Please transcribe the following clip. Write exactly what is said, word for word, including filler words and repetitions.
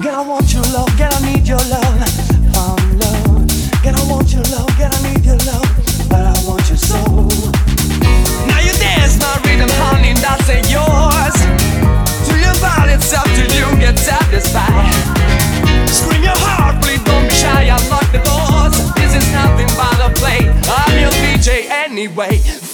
Girl, I want your love, girl, I need your love. Found love. Girl, I want your love, girl, I need your love. But I want your soul. Now you dance my rhythm, honey, that's it yours. To your body, it's up till you get satisfied. Scream your heart, please don't be shy, unlock the doors. This is nothing but a play. I'm your D J anyway.